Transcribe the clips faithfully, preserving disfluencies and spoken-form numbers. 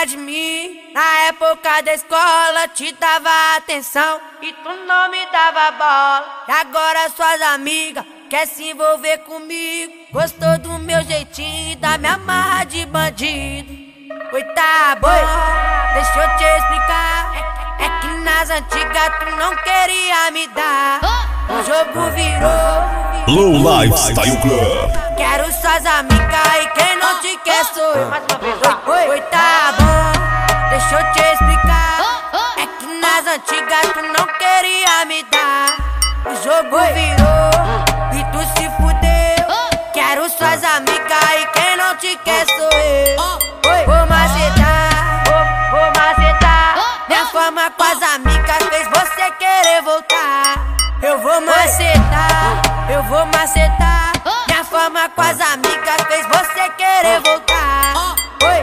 de mim. Na época da escola te dava atenção e tu não me dava bola. E agora suas amigas quer se envolver comigo. Gostou do meu jeitinho e da minha marra de bandido. Oi, tá bom, deixa eu te explicar. É, é que nas antigas tu não queria me dar. O jogo virou Low Lifestyle Club. Quero suas amigas e quem não te quer sou eu. Oi, oi, tá bom, deixa eu te explicar. É que nas antigas tu não queria me dar. O jogo virou e tu se fudeu. Quero suas amigas e quem não te quer sou eu. Vou macetar, vou, vou macetar. Minha fama com as amigas fez você querer voltar. Eu vou macetar, eu vou macetar. Minha fama com as amigas fez você querer voltar. Oi.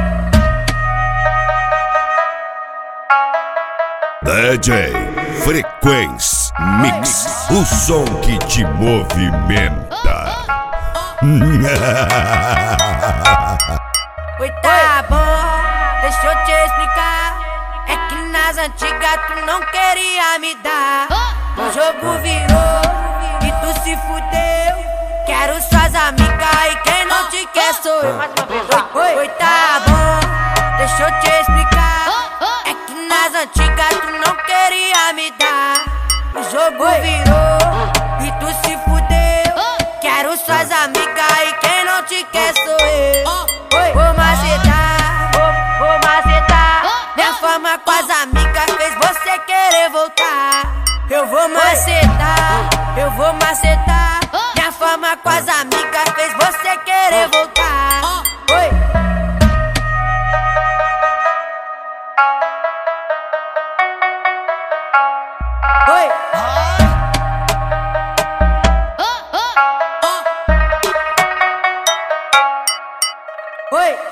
D J Frequência Mix, o som que te movimenta. Oi, tá bom, deixa eu te explicar. É que nas antigas tu não queria me dar. O jogo virou e tu se fudeu. Quero suas amigas e quem não te quer sou eu. Oi, oi, tá bom, deixa eu te explicar. É que nas antigas tu não queria me dar. O jogo virou e tu se fudeu. Quero suas amigas e quem não te quer sou eu. Vou macetar, vou, vou macetar. Minha fama com as amigas fez você querer voltar. Eu vou macetar, eu vou macetar. Minha fama com as amigas fez você querer voltar. Oi. Oi.